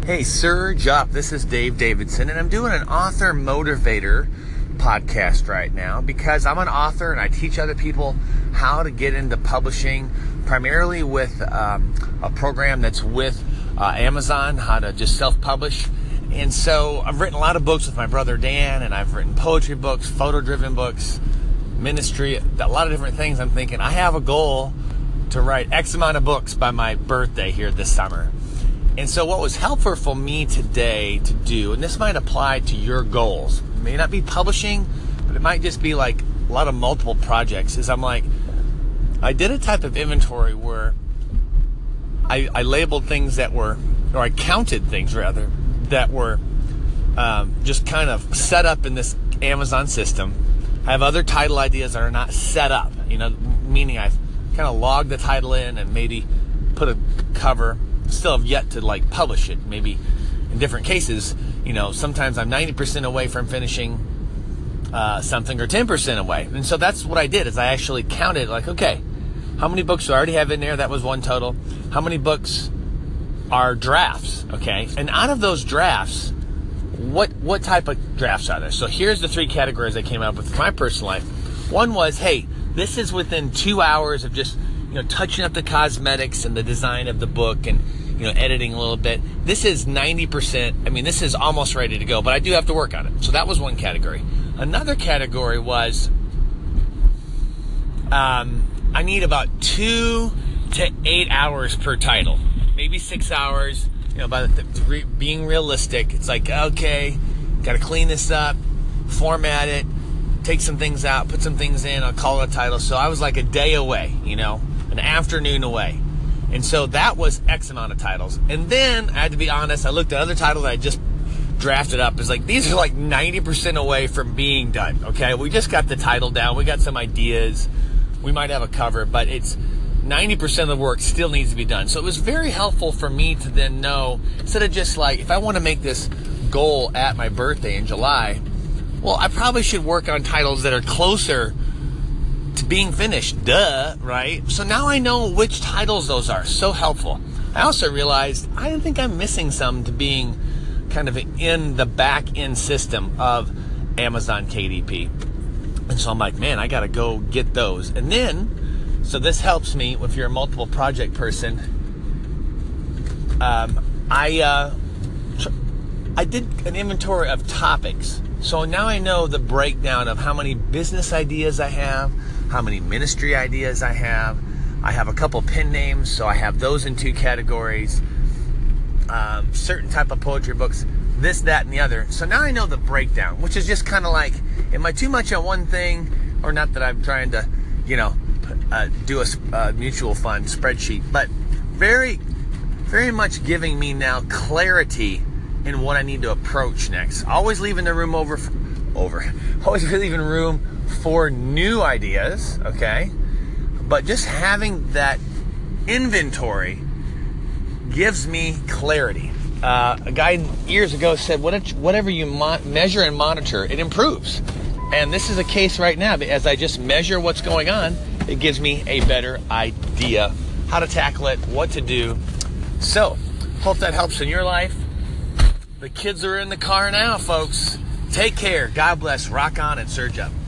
Hey, Surge Up. This is Dave Davidson, and I'm doing an author motivator podcast right now because I'm an author and I teach other people how to get into publishing, primarily with a program that's with Amazon, how to just self-publish. And so I've written a lot of books with my brother Dan, and I've written poetry books, photo-driven books, ministry, a lot of different things. I'm thinking I have a goal to write X amount of books by my birthday here this summer. And so what was helpful for me today to do, and this might apply to your goals, it may not be publishing, but it might just be like a lot of multiple projects, is I did a type of inventory where I labeled things that were, or I counted things rather, that were just kind of set up in this Amazon system. I have other title ideas that are not set up, meaning I've kind of logged the title in and maybe put a cover. Still have yet to publish it. Maybe in different cases, sometimes I'm 90% away from finishing something, or 10% away. And so that's what I did, is I actually counted, okay, how many books do I already have in there? That was one total. How many books are drafts? Okay. And out of those drafts, what type of drafts are there? So here's the three categories I came up with for my personal life. One was, hey, this is within 2 hours of just touching up the cosmetics and the design of the book and editing a little bit. This is 90%. This is almost ready to go, but I do have to work on it. So that was one category. Another category was I need about 2 to 8 hours per title, maybe 6 hours. Being realistic, it's okay, got to clean this up, format it, take some things out, put some things in, I'll call it a title. So I was a day away, an afternoon away. And so that was X amount of titles. And then I had to be honest, I looked at other titles that I just drafted up. It's these are 90% away from being done. Okay, we just got the title down, we got some ideas, we might have a cover, but it's 90% of the work still needs to be done. So it was very helpful for me to then know, instead of just if I want to make this goal at my birthday in July, well, I probably should work on titles that are closer to being finished, right? So now I know which titles those are. So helpful. I also realized I think I'm missing some to being kind of in the back end system of Amazon KDP. And so I'm man, I got to go get those. And then, so this helps me if you're a multiple project person. I did an inventory of topics. So now I know the breakdown of how many business ideas I have, how many ministry ideas I have. I have a couple pen names, so I have those in 2 categories. Certain type of poetry books, this, that, and the other. So now I know the breakdown, which is just kind of am I too much on one thing? Or not that I'm trying to, do a mutual fund spreadsheet, but very, very much giving me now clarity in what I need to approach next. Always leaving the room always leaving room for new ideas, okay? But just having that inventory gives me clarity. A guy years ago said, whatever you measure and monitor, it improves. And this is a case right now. As I just measure what's going on, it gives me a better idea how to tackle it, what to do. So, hope that helps in your life. The kids are in the car now, folks. Take care. God bless. Rock on and surge up.